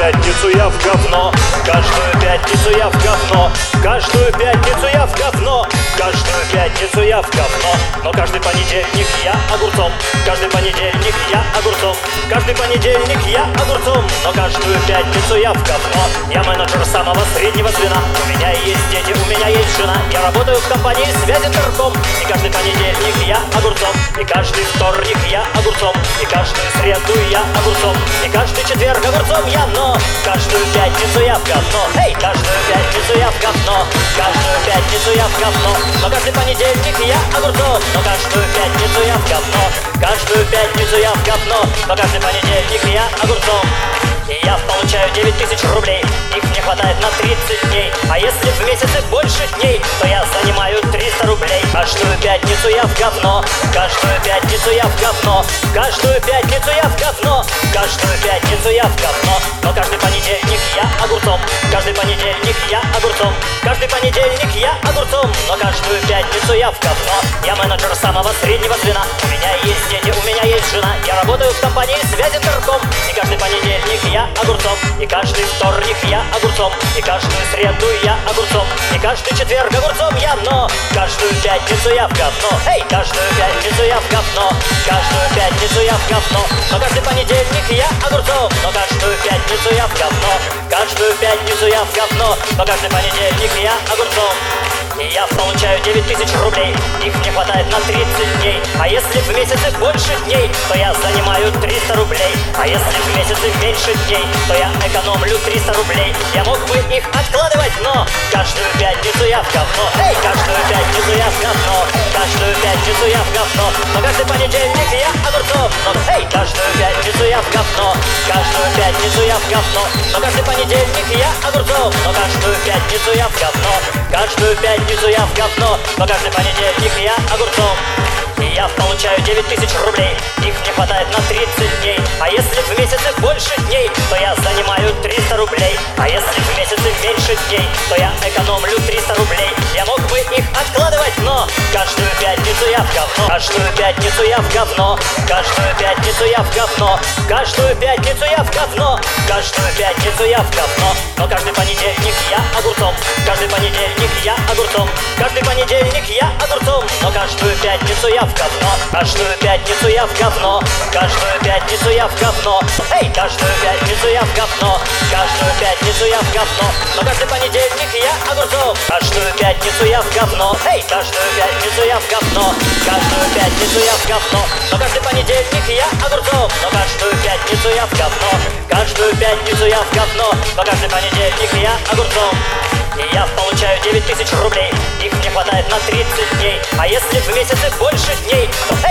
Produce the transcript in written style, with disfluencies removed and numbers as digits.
пятницу я в говно, каждую пятницу я в говно, каждую пятницу я в говно, каждую пятницу я в говно. Но каждый понедельник я огурцом, каждый понедельник я огурцом, каждый понедельник я огурцом. Но каждую пятницу я в говно. Я менеджер самого среднего звена, у меня есть дети, у меня есть жена. Я работаю в компании связи Интерком. И каждый понедельник я огурцом, и каждый вторник я огурцом, и каждую среду я огурцом, и каждый четверг огурцом я. Но каждую пятницу я в говно. Эй, каждую пятницу я в говно, каждую пятницу я в говно. Но каждый понедельник я огурцом, но каждую пятницу я в говно, каждую пятницу я в говно. Но каждый понедельник я огурцом. И я получаю 9000 рублей, их мне хватает на 30 дней. А если в месяц их больше дней, то я занимаю 300 рублей. Каждую пятницу я в говно, каждую пятницу я в говно, каждую пятницу я в говно, каждую пятницу я в говно. Но каждый понедельник я огурцом, каждый понедельник я огурцом, каждый понедельник я огурцом. Но каждую пятницу я в говно. Я менеджер самого среднего звена, у меня есть дети, у меня есть жена. Я работаю в компании связи Интерком. И каждый понедельник я огурцом, и каждый вторник я огурцом, и каждую среду я огурцом, и каждый четверг огурцом я. Но каждую пятницу я в говно. Эй, каждую пятницу я в говно, каждую пятницу я в говно. Но каждый понедельник я огурцом, но каждую пятницу я в говно, каждую пятницу я в говно. Но каждый понедельник я огурцом. И я получаю 9000 рублей, их мне хватает на 30 дней. А если в месяц их больше дней, то я занимаю 300 рублей. А если в месяц их меньше дней, то я экономлю 300 рублей. Я мог бы их откладывать, но каждую пятницу я в говно. Эй, каждую пятницу я в говно, каждую пятницу я в говно. Но каждый понедельник я огурцом. Но эй, каждую пятницу я в говно, каждую пятницу я в говно. Но каждый понедельник я огурцом. Но каждую пятницу я в говно, каждую пятницу я в говно. Но каждый понедельник я огурцом. И я получаю 9000 рублей, их мне хватает на 30 дней. А если в месяц их больше дней, то я занимаю 300 рублей. А если в месяц их меньше дней, то я экономлю 300 рублей. Я мог бы их откладывать, но каждую пятницу я в говно, каждую пятницу я в говно, каждую пятницу я в говно, каждую пятницу я в говно, каждую пятницу я в говно. Но каждый понедельник я огурцом, каждый понедельник я огурцом, каждый понедельник я огурцом. Но каждую пятницу я в говно, каждую пятницу я в говно, каждую пятницу я в говно. Эй, каждую пятницу я в говно, каждую пятницу я в говно. Но каждый понедельник я огурцом, каждую пятницу я в говно. Эй, каждую пятницу я в говно, каждую пятницу я в говно. Но каждый понедельник я огурцом, но каждую пятницу я в говно, каждую пятницу я в говно. Но каждый понедельник я огурцом. И я получаю 9000 рублей, их мне хватает на 30 дней. А если в месяц их больше дней, то